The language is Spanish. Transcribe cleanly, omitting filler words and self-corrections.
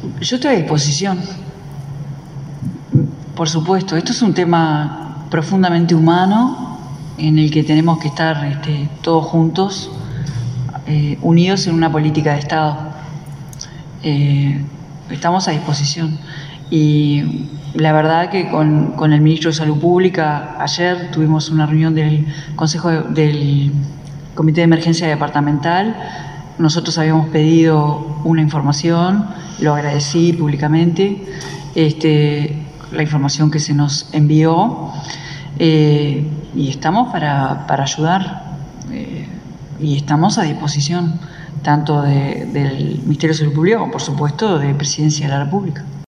Yo estoy a disposición. Por supuesto, esto es un tema profundamente humano en el que tenemos que estar todos juntos, unidos en una política de Estado. Estamos a disposición. Y la verdad que con el Ministro de Salud Pública ayer tuvimos una reunión del del Comité de Emergencia Departamental. Nosotros habíamos pedido una información, lo agradecí públicamente, la información que se nos envió, y estamos para ayudar, y estamos a disposición tanto del Ministerio de Salud Pública como, por supuesto, de Presidencia de la República.